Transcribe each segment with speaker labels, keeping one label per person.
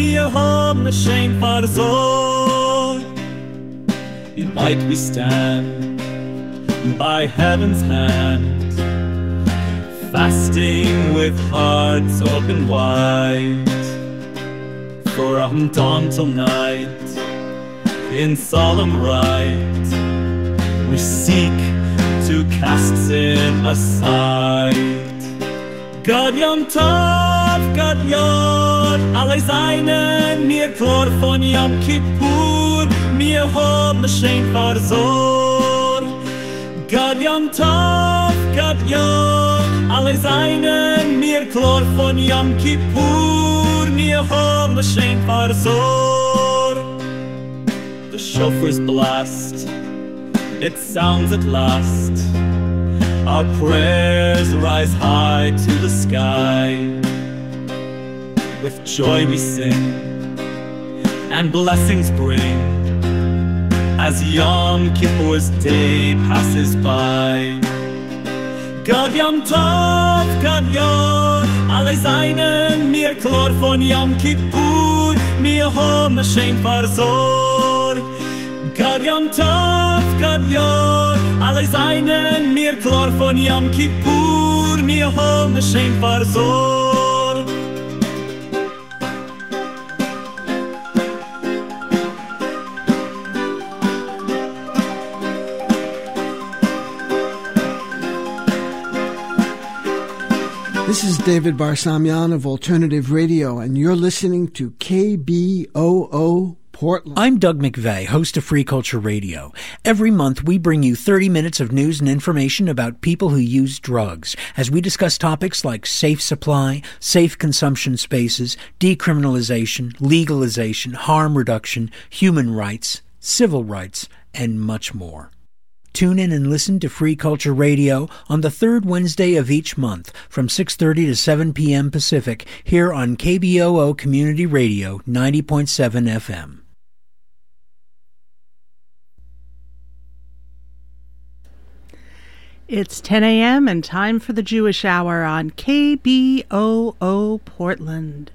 Speaker 1: mir haben a shame for Zor. In white we stand by heaven's hand, fasting with hearts open wide, from dawn till night, in solemn rite, we seek to cast sin aside. God Yom Tov, God Yod, alle seinen mir klar von Yom Kippur, mir haben Schein for Zor. God Yom Tov, God Yod, alle seinen mir klar von Yom Kippur, mir haben Schein for Zor. The shofar's blast, it sounds at last. Our prayers rise high to the sky. With joy we sing and blessings bring as Yom Kippur's day passes by. God Yom Tov, God Yod, alle seinen mir klar von Yom Kippur, mir haben a Schein for Zor. God Yom Tov, God Yod, alle seinen mir klar von Yom Kippur, mir haben a Schein for Zor.
Speaker 2: This is David Barsamian of Alternative Radio, and you're listening to KBOO Portland.
Speaker 3: I'm Doug McVeigh, host of Free Culture Radio. Every month we bring you 30 minutes of news and information about people who use drugs, as we discuss topics like safe supply, safe consumption spaces, decriminalization, legalization, harm reduction, human rights, civil rights, and much more. Tune in and listen to Free Culture Radio on the third Wednesday of each month from 6:30 to 7 p.m. Pacific here on KBOO Community Radio 90.7 FM.
Speaker 4: It's 10 a.m. and time for the Jewish Hour on KBOO Portland.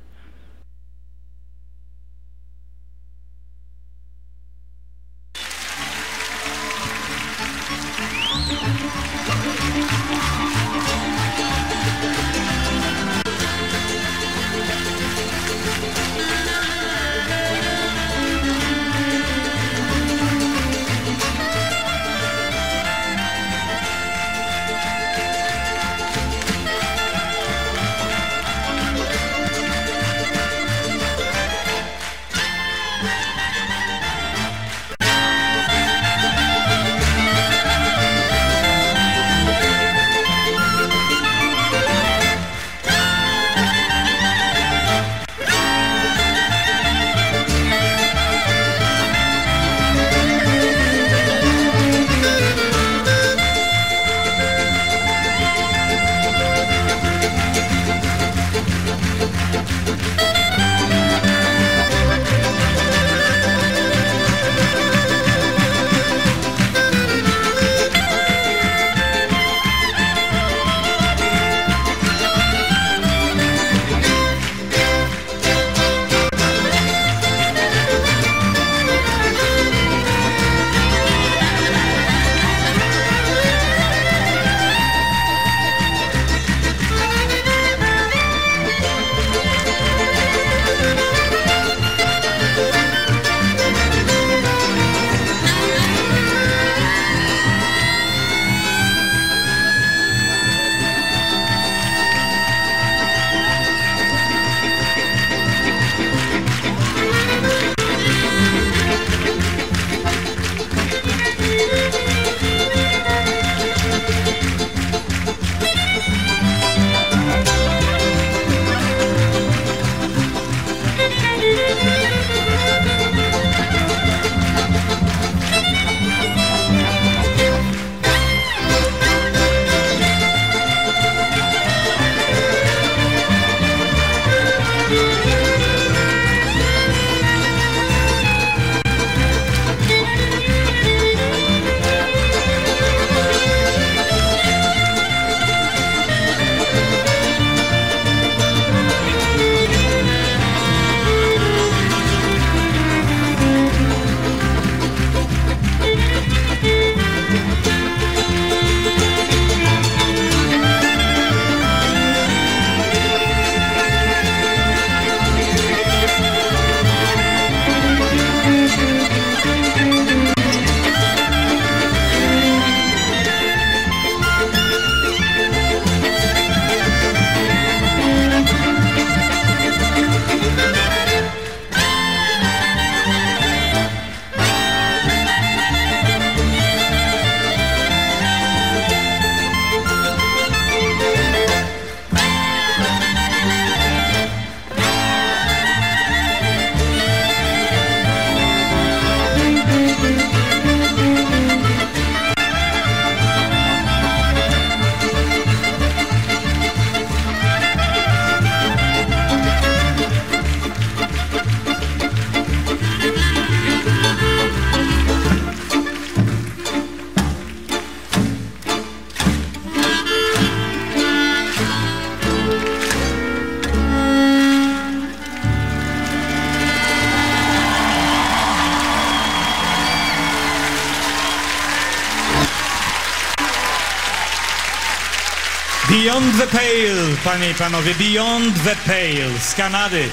Speaker 5: Beyond the Pale, panie i panowie, Beyond the Pale z Kanady.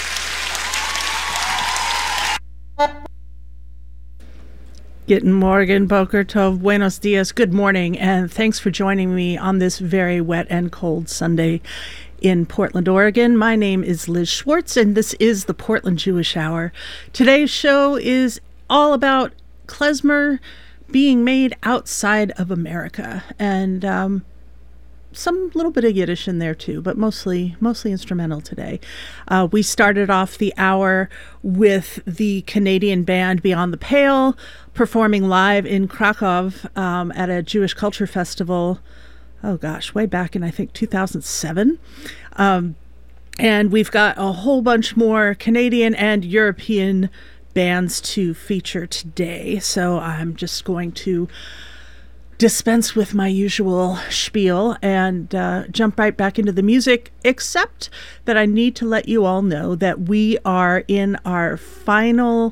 Speaker 4: Guten Morgen, Boker Tov, Buenos Dias, good morning, and thanks for joining me on this very wet and cold Sunday in Portland, Oregon. My name is Liz Schwartz, and this is the Portland Jewish Hour. Today's show is all about klezmer being made outside of America, and some little bit of Yiddish in there too, but mostly instrumental today. We started off the hour with the Canadian band Beyond the Pale performing live in Krakow at a Jewish Culture Festival. Oh gosh, way back in I think 2007. And we've got a whole bunch more Canadian and European bands to feature today. So I'm just going to dispense with my usual spiel and jump right back into the music, except that I need to let you all know that we are in our final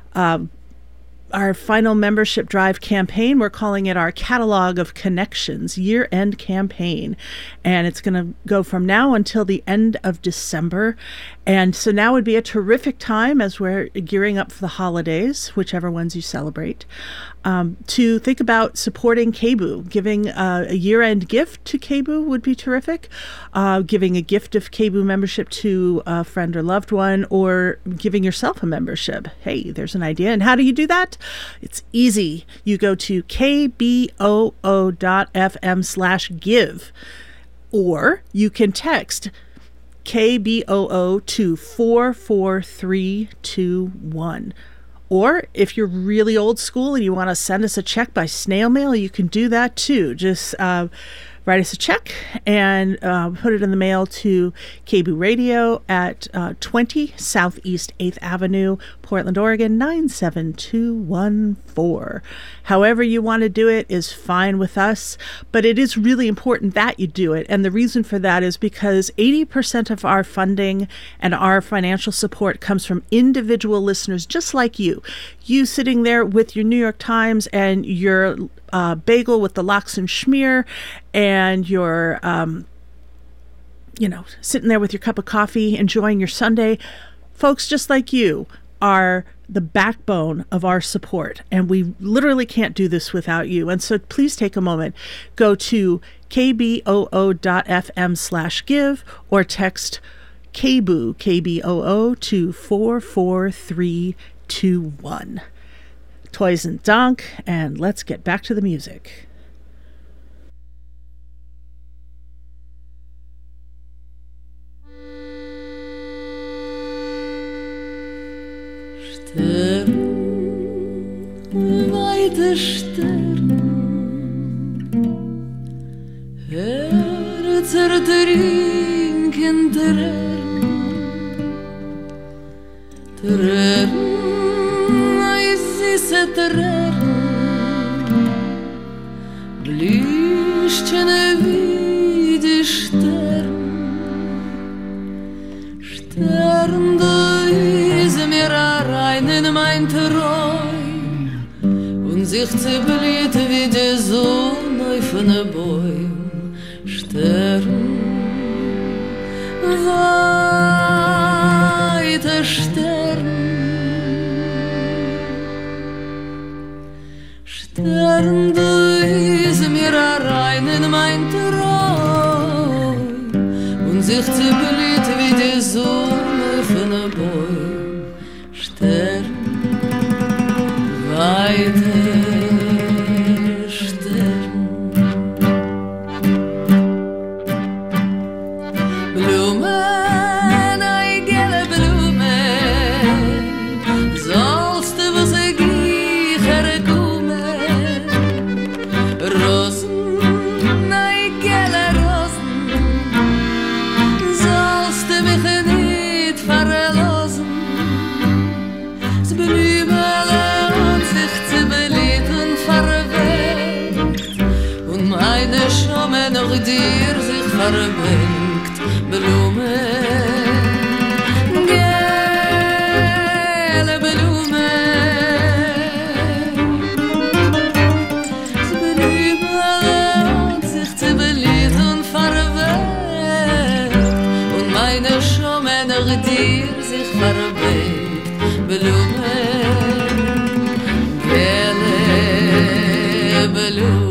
Speaker 4: membership drive campaign. We're calling it our Catalog of Connections year-end campaign, and it's going to go from now until the end of December. And so now would be a terrific time as we're gearing up for the holidays, whichever ones you celebrate, to think about supporting KBOO. Giving a year-end gift to KBOO would be terrific. Giving a gift of KBOO membership to a friend or loved one, or giving yourself a membership. Hey, there's an idea. And how do you do that? It's easy. You go to kboo.fm/give, or you can text KBOO to 44321. Or if you're really old school and you want to send us a check by snail mail, you can do that too. Just write us a check and put it in the mail to KBOO Radio at 20 Southeast 8th Avenue, Portland, Oregon, 97214. However you want to do it is fine with us, but it is really important that you do it. And the reason for that is because 80% of our funding and our financial support comes from individual listeners just like you. You sitting there with your New York Times and your bagel with the lox and schmear, and you're, sitting there with your cup of coffee, enjoying your Sunday. Folks just like you are the backbone of our support, and we literally can't do this without you. And so please take a moment, go to kboo.fm/give, or text KBOO, KBOO, to 44321. Toys and Donk, and let's get back to the music.
Speaker 6: Stern, weite Stern, Herzer trinken Tränen, süße Tränen, Blüschen wie die Stern, Stern, du ist mir rein in mein Träum, und sich zerblüht wie die Sonne auf den Bäumen. Stern, weiter Stern, Stern, du ist mir rein in mein Traum, und sich zerblüht wie die Sonne von verbringt Blumen, gelbe Blumen. Sie belüben sich zu beliebt und verwehrt und meine Schommener dir sich verbringt Blumen, gelbe Blumen.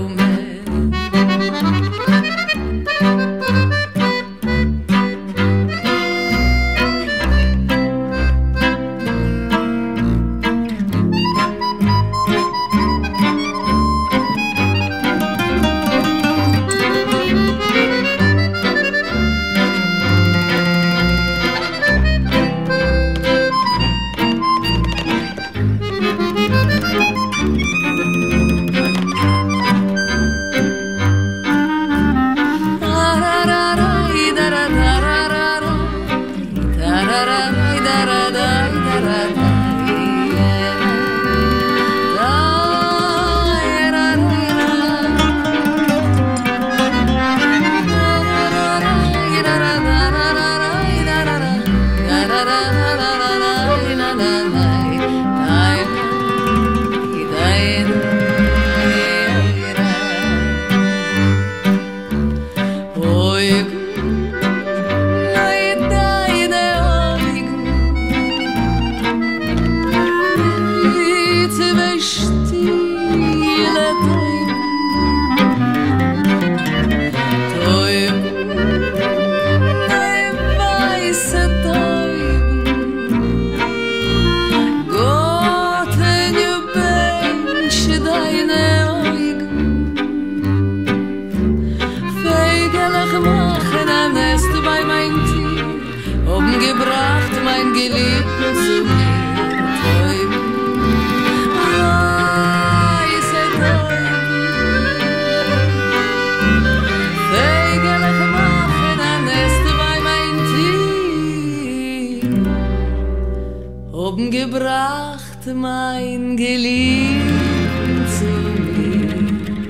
Speaker 6: Gebracht mein Geliebten zu mir,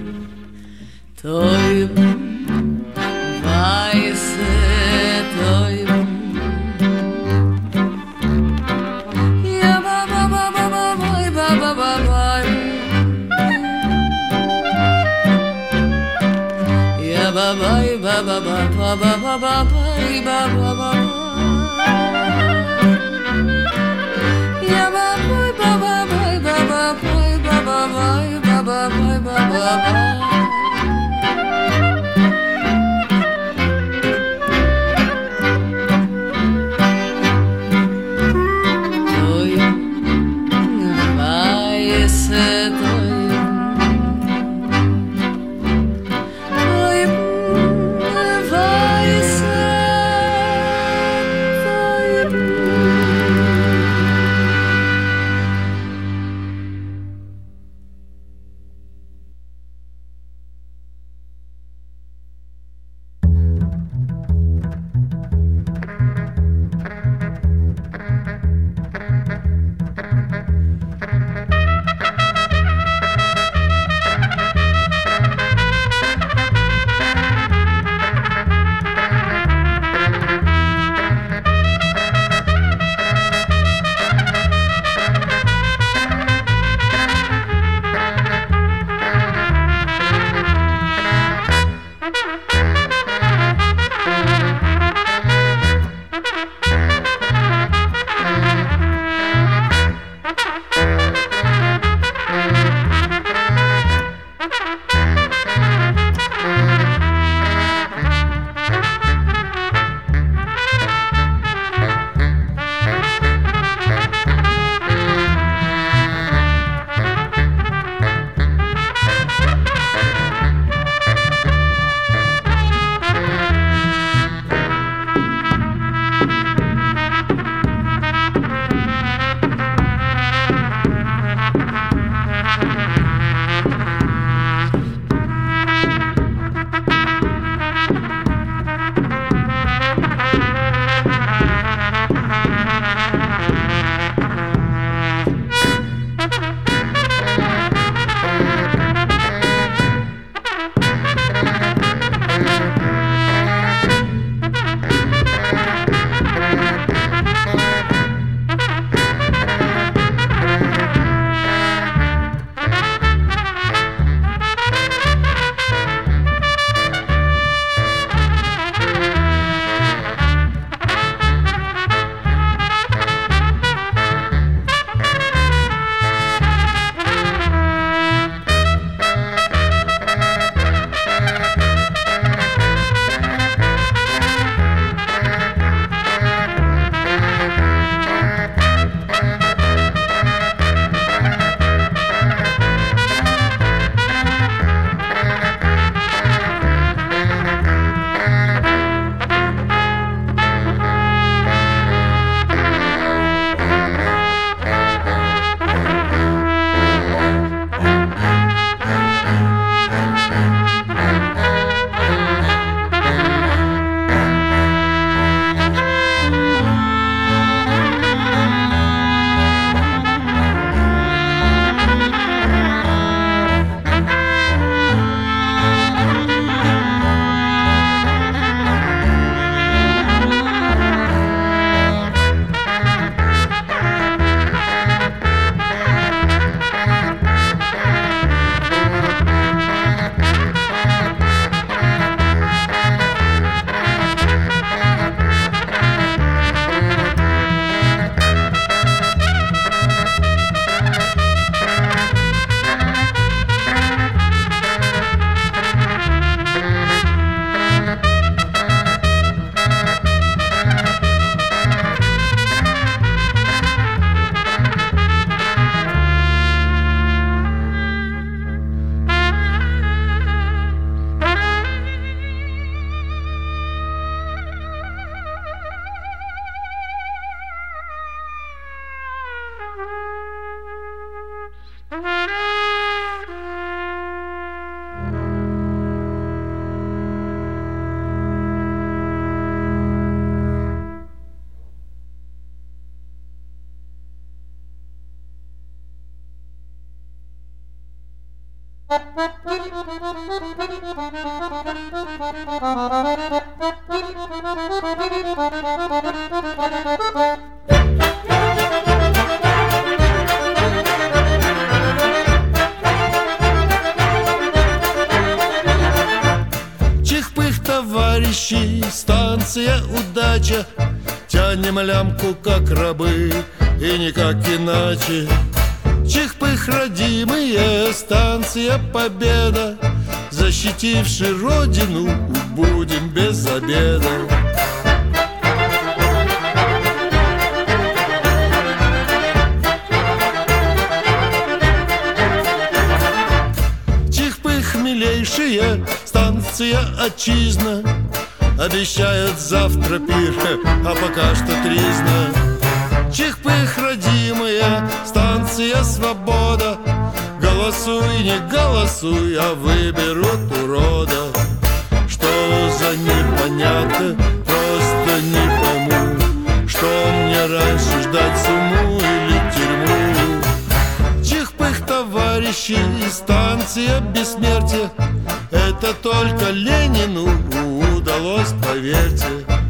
Speaker 6: Täuben, weiße Täuben. Ja, ba, ba, ba, ba, ba, ba, ba, ba, ba, ba. Ja, ba, ba, ba, ba, ba, ba, ba, ba, ba, ba, ba, ba.
Speaker 7: Чих-пых, товарищи, станция «Удача». Тянем лямку, как рабы, и никак иначе. Чих-пых, родимые, станция «Победа». Защитивши родину, будем без обеда. Чих-пых, милейшие, станция «Отчизна». Обещают завтра пир, а пока что тризна. Чих-пых, родимая, станция «Свобода». Голосуй, не голосуй, а выберут урода. Что за непонятно, просто не пойму. Что мне раньше ждать, сумму или тюрьму? Чих-пых, товарищи, станция бессмертия. Это только Ленину удалось, поверьте.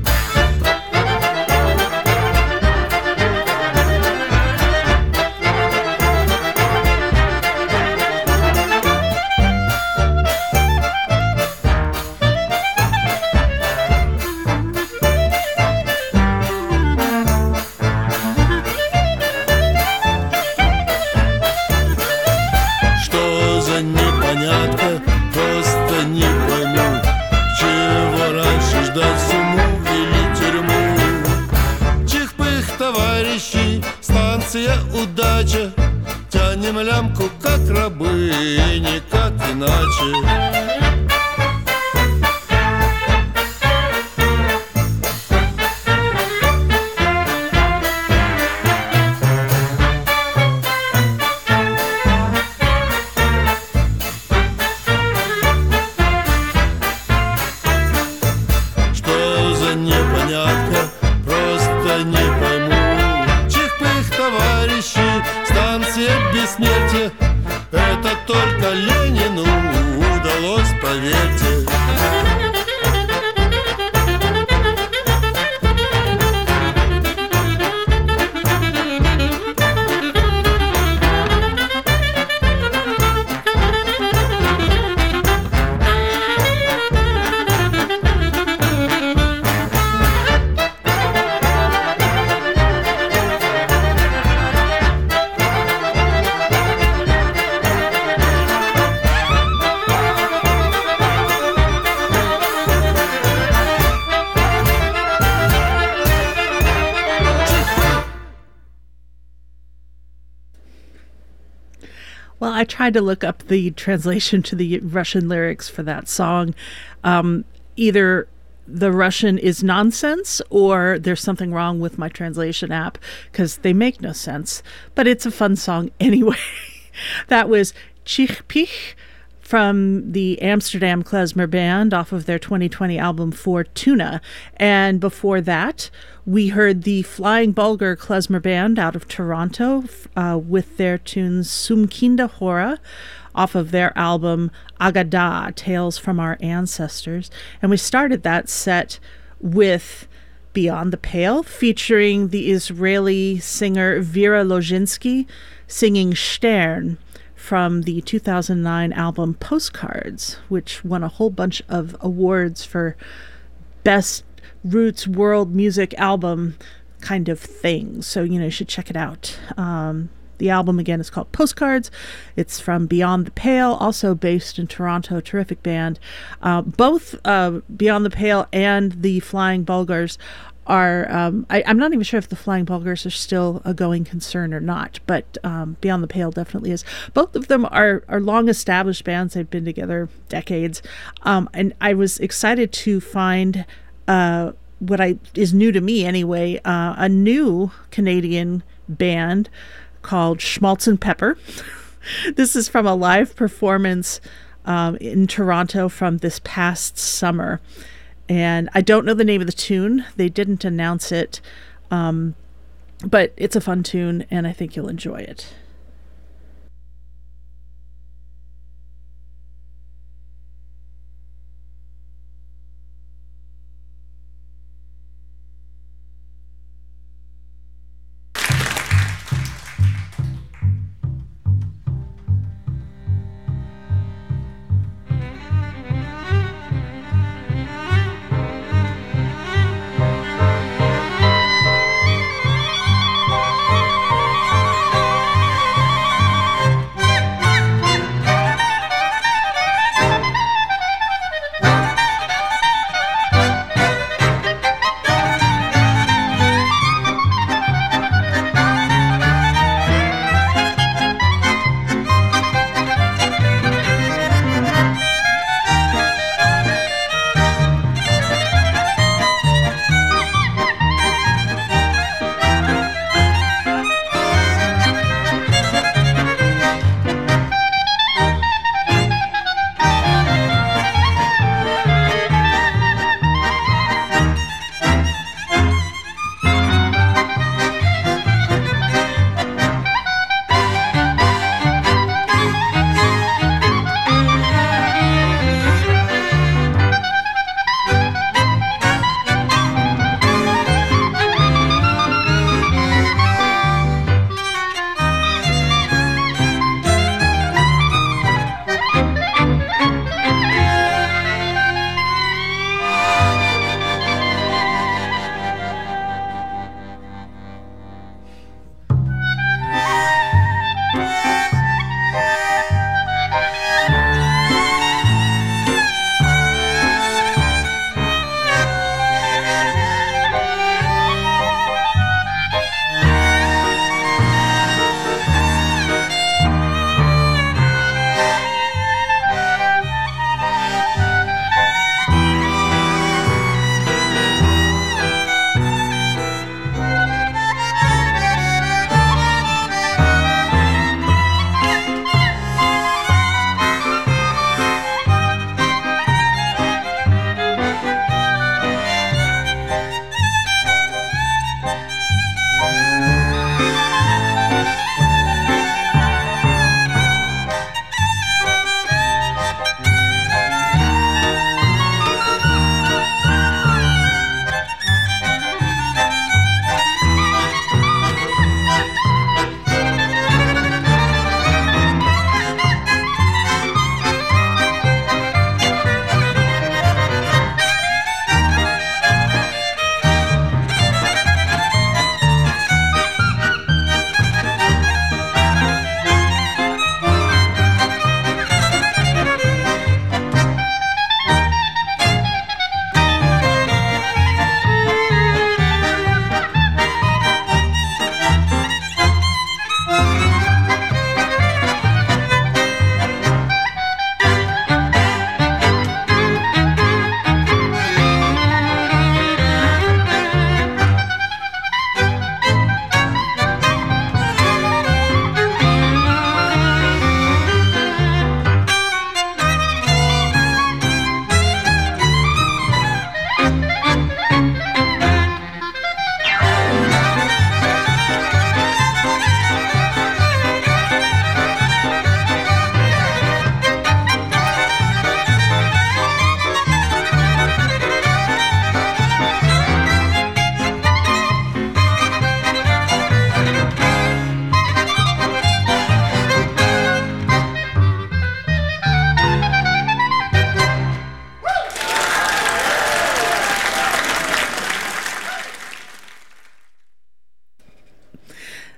Speaker 7: Что за непонятка, просто не пойму. Чего раньше ждать, сумму или тюрьму? Чих-пых, товарищи, станция «Удача». Тянем лямку, как рабы, и никак иначе. Непонятка, просто не пойму. Чих-пых, товарищи, станция бессмертия. Это только Ленину удалось, поверьте.
Speaker 4: Well, I tried to look up the translation to the Russian lyrics for that song. Either the Russian is nonsense or there's something wrong with my translation app because they make no sense. But it's a fun song anyway. That was Чих-pich from the Amsterdam Klezmer Band off of their 2020 album Fortuna. And before that, we heard the Flying Bulgar Klezmer Band out of Toronto with their tune Sumkinda Hora off of their album Agada, Tales from Our Ancestors. And we started that set with Beyond the Pale, featuring the Israeli singer Vera Lozinski singing Stern from the 2009 album Postcards, which won a whole bunch of awards for Best Roots World Music Album kind of thing. So, you should check it out. The album, again, is called Postcards. It's from Beyond the Pale, also based in Toronto, terrific band. Both Beyond the Pale and the Flying Bulgars are, I'm not even sure if the Flying Bulgars are still a going concern or not, but Beyond the Pale definitely is. Both of them are long-established bands. They've been together decades. And I was excited to find what is new to me anyway, a new Canadian band called Schmaltz and Pepper. This is from a live performance in Toronto from this past summer. And I don't know the name of the tune. They didn't announce it. But it's a fun tune, and I think you'll enjoy it.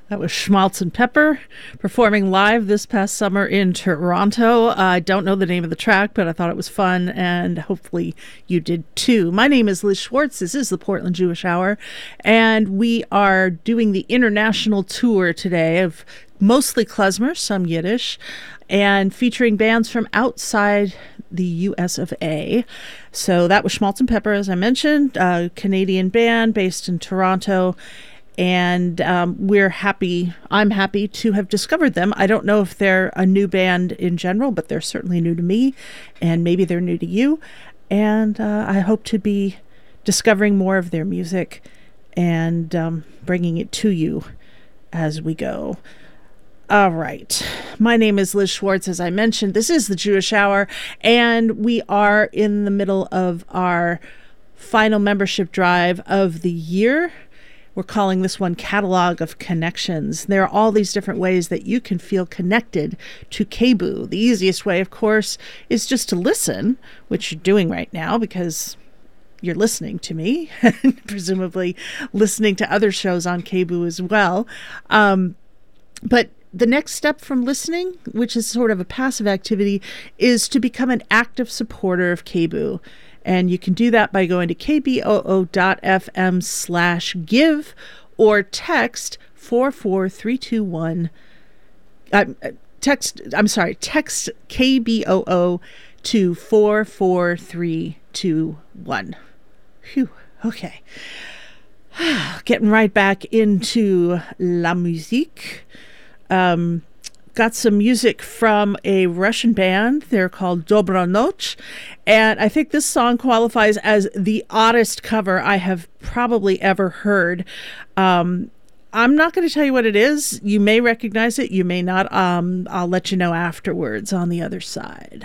Speaker 4: That was Schmaltz and Pepper performing live this past summer in Toronto. I don't know the name of the track, but I thought it was fun, and hopefully you did too. My name is Liz Schwartz. This is the Portland Jewish Hour, and we are doing the international tour today of mostly klezmer, some Yiddish, and featuring bands from outside the US of A. So that was Schmaltz and Pepper, as I mentioned, a Canadian band based in Toronto. And I'm happy to have discovered them. I don't know if they're a new band in general, but they're certainly new to me, and maybe they're new to you. And I hope to be discovering more of their music and bringing it to you as we go. All right. My name is Liz Schwartz. As I mentioned, this is the Jewish Hour, and we are in the middle of our final membership drive of the year. We're calling this one Catalog of Connections. There are all these different ways that you can feel connected to KBOO. The easiest way, of course, is just to listen, which you're doing right now because you're listening to me, and presumably listening to other shows on KBOO as well. But the next step from listening, which is sort of a passive activity, is to become an active supporter of KBOO. And you can do that by going to kboo.fm/give or text 44321. Text KBOO to 44321. Phew. Okay. Getting right back into la musique. Got some music from a Russian band. They're called Dobra Noch, and I think this song qualifies as the oddest cover I have probably ever heard. I'm not going to tell you what it is. You may recognize it, you may not. I'll let you know afterwards on the other side.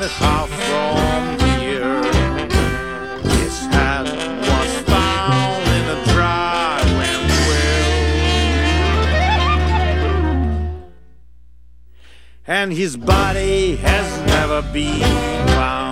Speaker 8: 1.5 from the year. His head was found in a dry land well, and his body has never been found.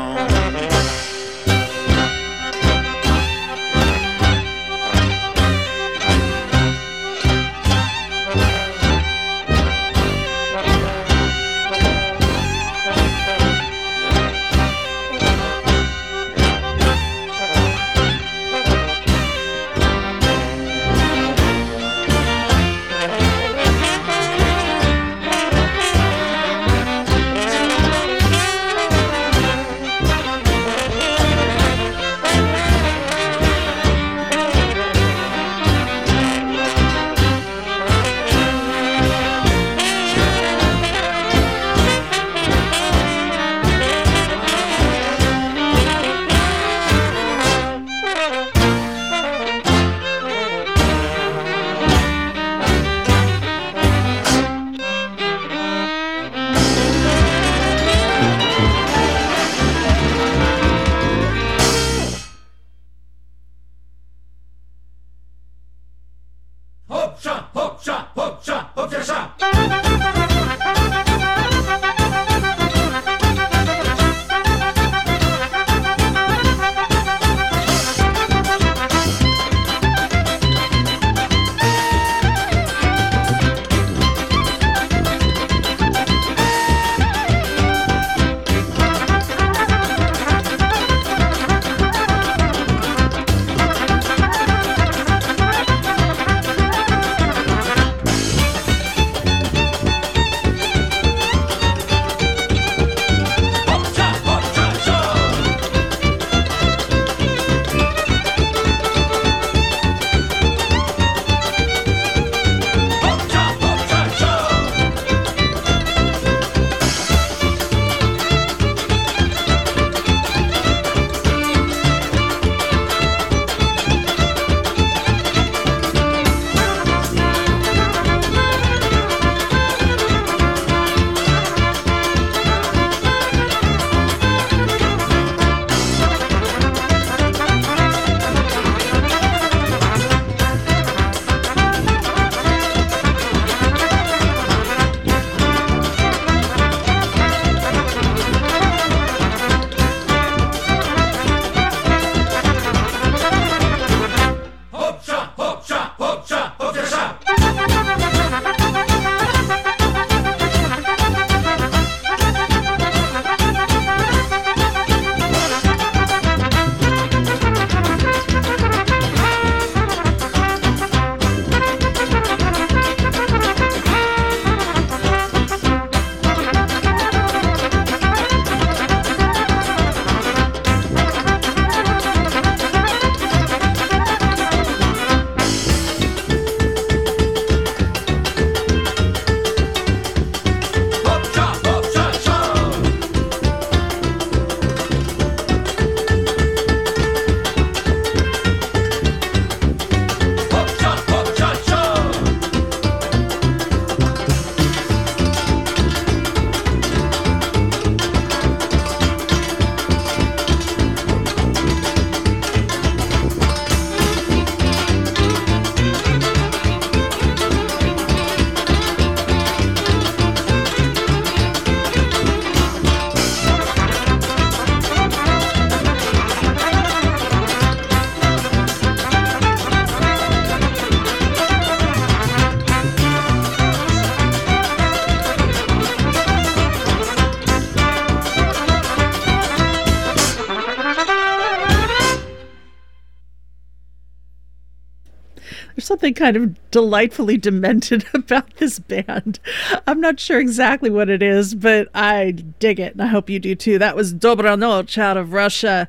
Speaker 4: There's something kind of delightfully demented about this band. I'm not sure exactly what it is, but I dig it, and I hope you do too. That was Dobra Noc out of Russia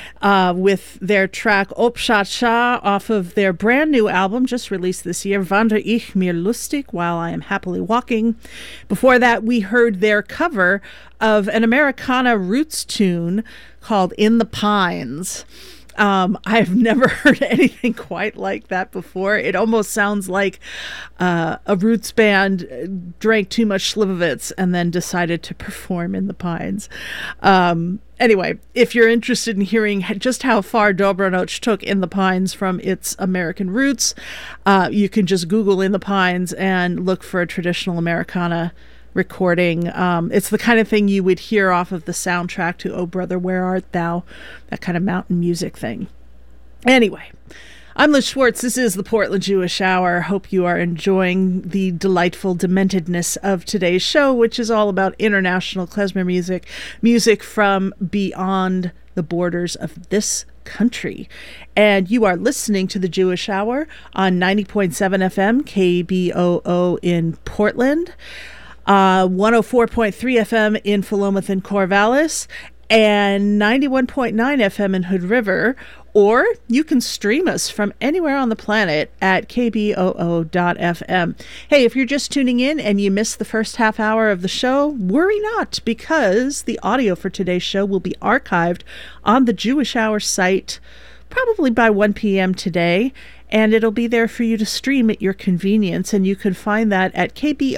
Speaker 4: with their track Obcha-cha off of their brand new album just released this year, Wander ich mir lustig, While I Am Happily Walking. Before that, we heard their cover of an Americana roots tune called In the Pines. I've never heard anything quite like that before. It almost sounds like a roots band drank too much Slivovitz and then decided to perform in the Pines. Anyway, if you're interested in hearing just how far Dobro Noc took In the Pines from its American roots, you can just Google In the Pines and look for a traditional Americana recording. It's the kind of thing you would hear off of the soundtrack to Oh Brother, Where Art Thou? That kind of mountain music thing. Anyway, I'm Liz Schwartz. This is the Portland Jewish Hour. Hope you are enjoying the delightful dementedness of today's show, which is all about international klezmer music, music from beyond the borders of this country. And you are listening to the Jewish Hour on 90.7 FM KBOO in Portland, 104.3 FM in Philomath and Corvallis, and 91.9 FM in Hood River. Or you can stream us from anywhere on the planet at kboo.fm. Hey, if you're just tuning in and you missed the first half hour of the show, worry not, because the audio for today's show will be archived on the Jewish Hour site probably by 1 p.m. today, and it'll be there for you to stream at your convenience, and you can find that at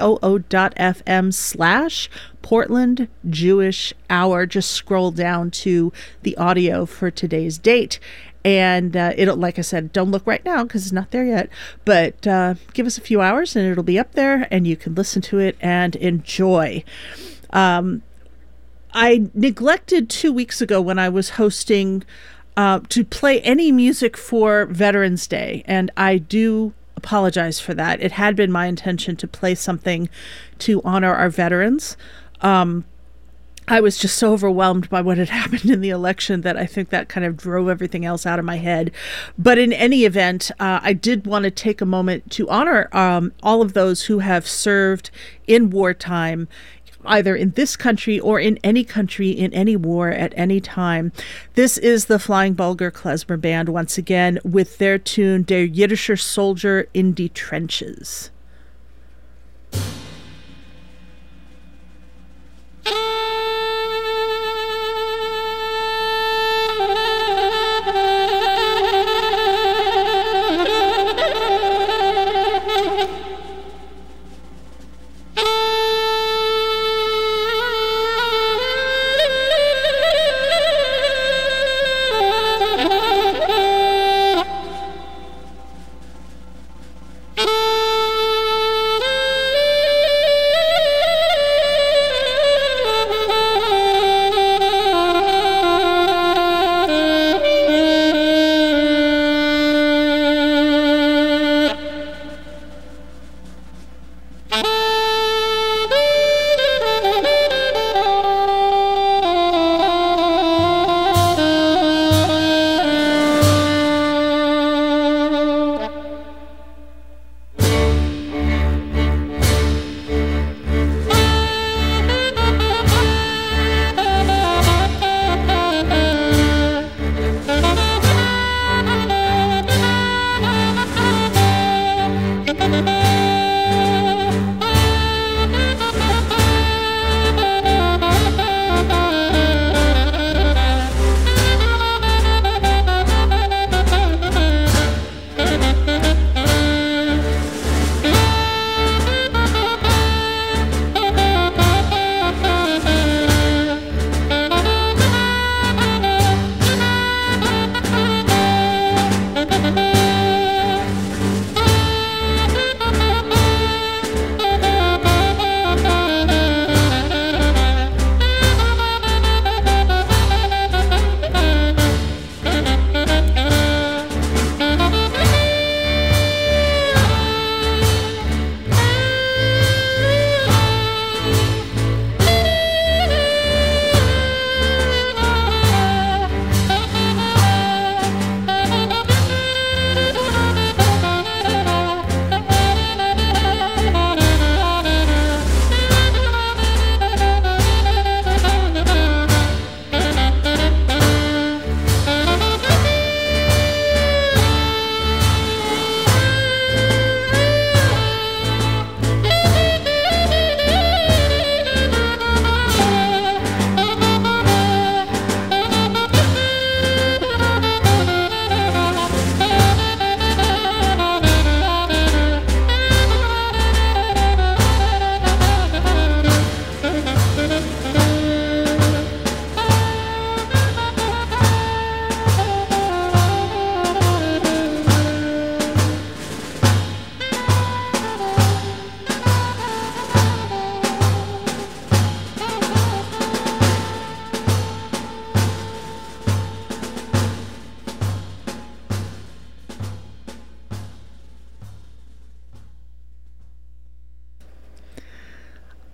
Speaker 4: kboo.fm/Portland Jewish Hour. Just scroll down to the audio for today's date. And it'll, like I said, don't look right now because it's not there yet, but give us a few hours and it'll be up there and you can listen to it and enjoy. I neglected 2 weeks ago when I was hosting to play any music for Veterans Day, and I do apologize for that. It had been my intention to play something to honor our veterans. I was just so overwhelmed by what had happened in the election that I think that kind of drove everything else out of my head. But in any event, I did want to take a moment to honor all of those who have served in wartime, either in this country or in any country in any war at any time. This is the Flying Bulgar Klezmer Band once again with their tune Der Jiddischer Soldier in die Trenches.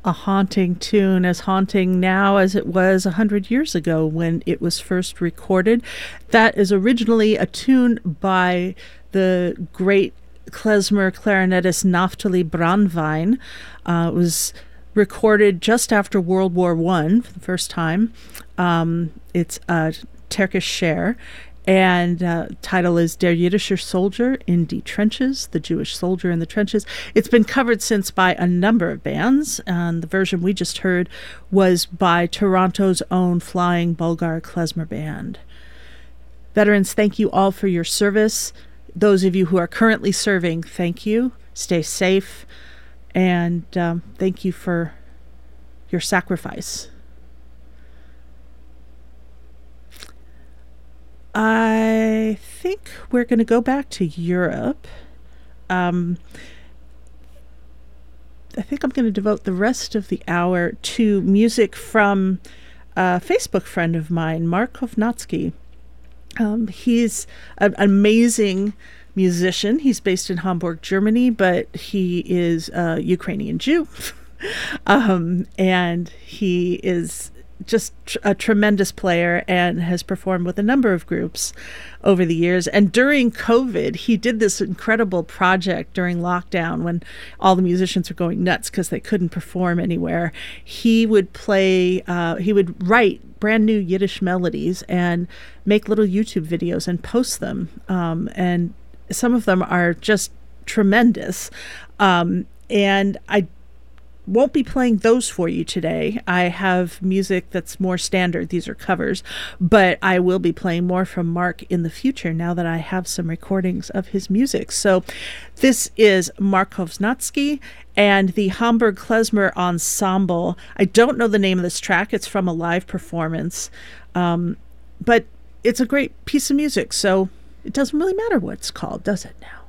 Speaker 4: a haunting tune, as haunting now as it was 100 years ago when it was first recorded. That is originally a tune by the great klezmer clarinetist Naftali Brandwein. It was recorded just after World War I for the first time. It's a Turkish share, and title is Der Jüdische Soldier in die Trenches, the Jewish Soldier in the Trenches. It's been covered since by a number of bands, and the version we just heard was by Toronto's own Flying Bulgar Klezmer Band. Veterans, thank you all for your service. Those of you who are currently serving, thank you. Stay safe, and thank you for your sacrifice. I think we're going to go back to Europe. I think I'm going to devote the rest of the hour to music from a Facebook friend of mine, Mark Kovnatsky. He's an amazing musician. He's based in Hamburg, Germany, but he is a Ukrainian Jew. And he is just a tremendous player and has performed with a number of groups over the years. And during COVID, he did this incredible project during lockdown when all the musicians were going nuts because they couldn't perform anywhere. He would write brand new Yiddish melodies and make little YouTube videos and post them. And some of them are just tremendous. And I won't be playing those for you today. I have music that's more standard. These are covers, but I will be playing more from Mark in the future now that I have some recordings of his music. So this is Mark Kovnatsky and the Hamburg Klezmer Ensemble. I don't know the name of this track. It's from a live performance, but it's a great piece of music, so it doesn't really matter what it's called, does it now?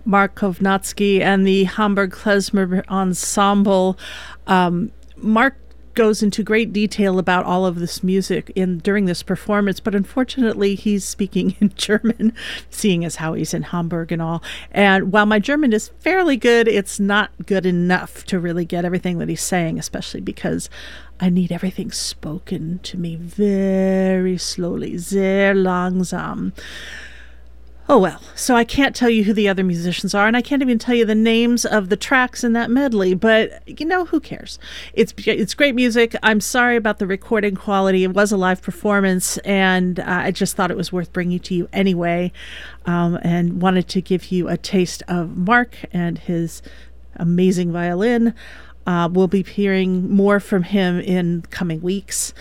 Speaker 4: Mark Kovnatsky and the Hamburg Klezmer Ensemble. Mark goes into great detail about all of this music during this performance, but unfortunately he's speaking in German, seeing as how he's in Hamburg and all. And while my German is fairly good, it's not good enough to really get everything that he's saying, especially because I need everything spoken to me very slowly, sehr langsam. Oh well, so I can't tell you who the other musicians are, and I can't even tell you the names of the tracks in that medley, but, who cares? It's great music. I'm sorry about the recording quality. It was a live performance, and I just thought it was worth bringing to you anyway, and wanted to give you a taste of Mark and his amazing violin. We'll be hearing more from him in coming weeks.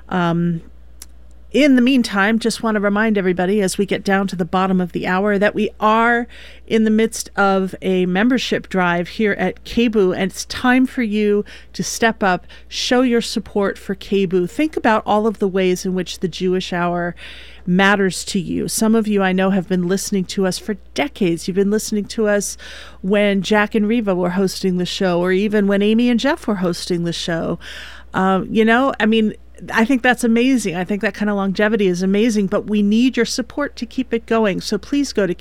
Speaker 4: In the meantime, just want to remind everybody as we get down to the bottom of the hour that we are in the midst of a membership drive here at KBOO, and it's time for you to step up, show your support for KBOO. Think about all of the ways in which the Jewish Hour matters to you. Some of you I know have been listening to us for decades. You've been listening to us when Jack and Reva were hosting the show, or even when Amy and Jeff were hosting the show. I think that's amazing. I think that kind of longevity is amazing, but we need your support to keep it going. So please go to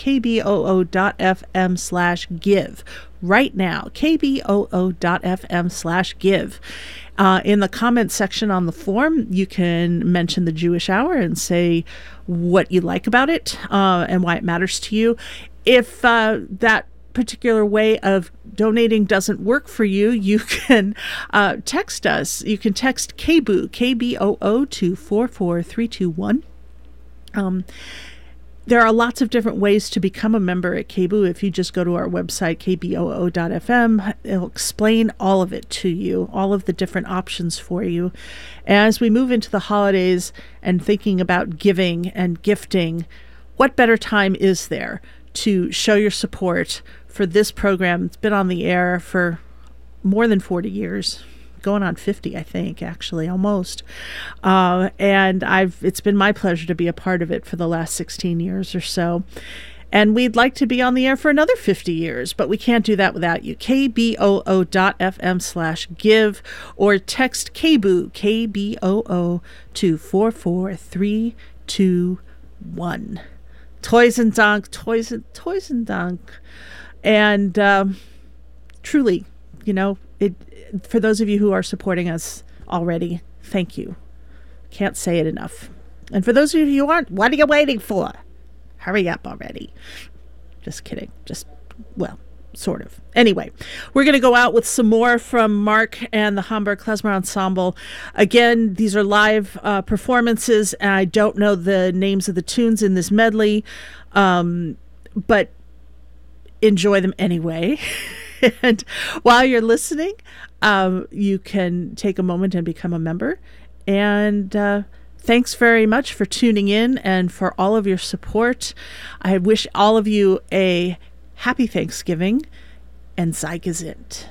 Speaker 4: kboo.fm/give right now, kboo.fm/give. In the comment section on the form, you can mention the Jewish Hour and say what you like about it and why it matters to you. If that particular way of donating doesn't work for you, you can text us. You can text KBOO, KBOO to 44321. There are lots of different ways to become a member at KBOO. If you just go to our website, kboo.fm, it'll explain all of it to you, all of the different options for you. As we move into the holidays and thinking about giving and gifting, what better time is there to show your support for this program? It's been on the air for more than 40 years, going on 50, I think, actually, almost. And it's been my pleasure to be a part of it for the last 16 years or so. And we'd like to be on the air for another 50 years, but we can't do that without you. kboo.fm/give, or text KBOO, KBOO, to 44321. Tausend Dank. And truly, for those of you who are supporting us already, thank you. Can't say it enough. And for those of you who aren't, what are you waiting for? Hurry up already. Just kidding. Sort of. Anyway, we're going to go out with some more from Mark and the Hamburg Klezmer Ensemble. Again, these are live performances, and I don't know the names of the tunes in this medley, but enjoy them anyway. And while you're listening, you can take a moment and become a member. And thanks very much for tuning in and for all of your support. I wish all of you a happy Thanksgiving, and sei gesinnt.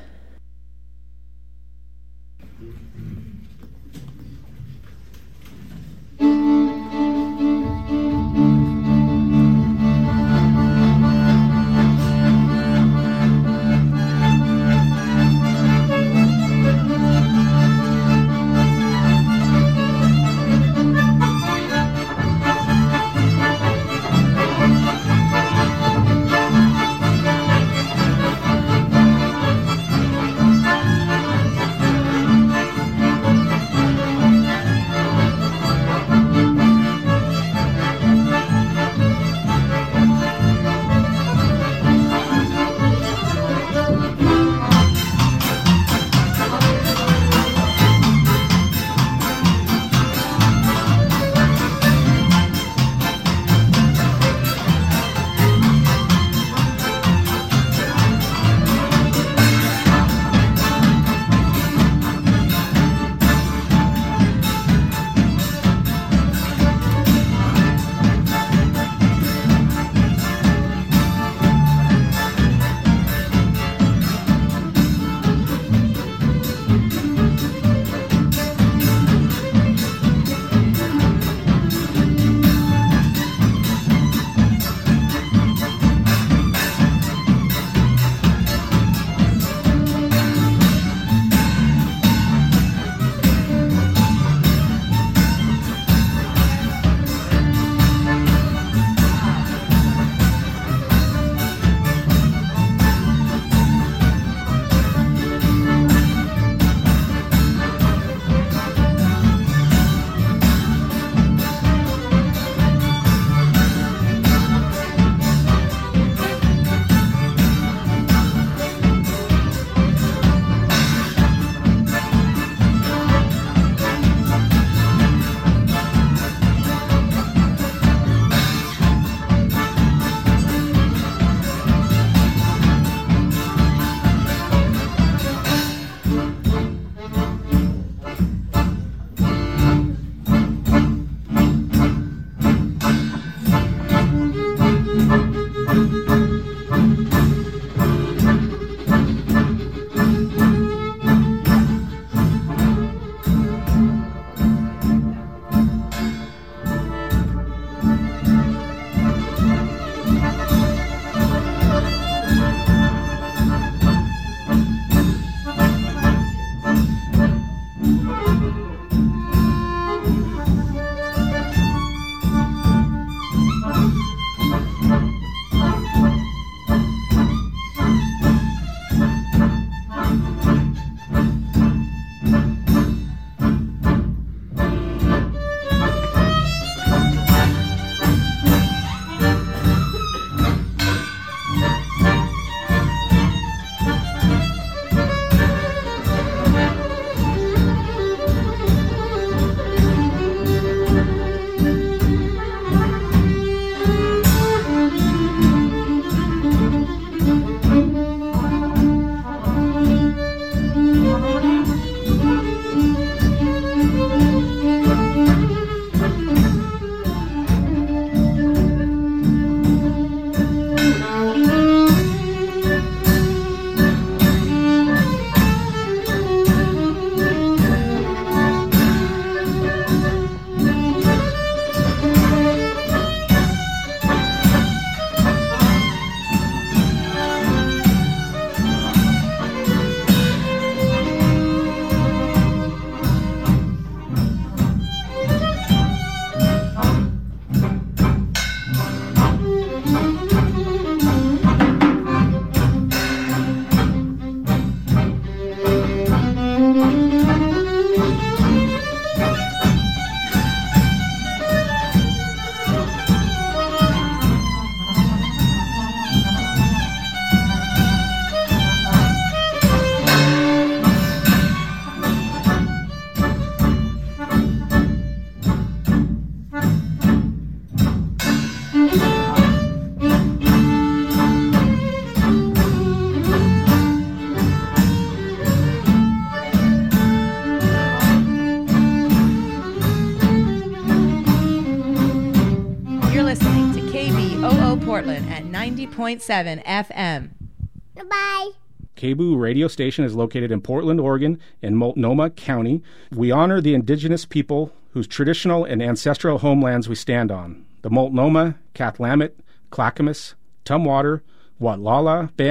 Speaker 9: 88.7 FM.
Speaker 10: Bye.
Speaker 11: KBOO radio station is located in Portland, Oregon, in Multnomah County. We honor the indigenous people whose traditional and ancestral homelands we stand on. The Multnomah, Kathlamet, Clackamas, Tumwater, Watlala,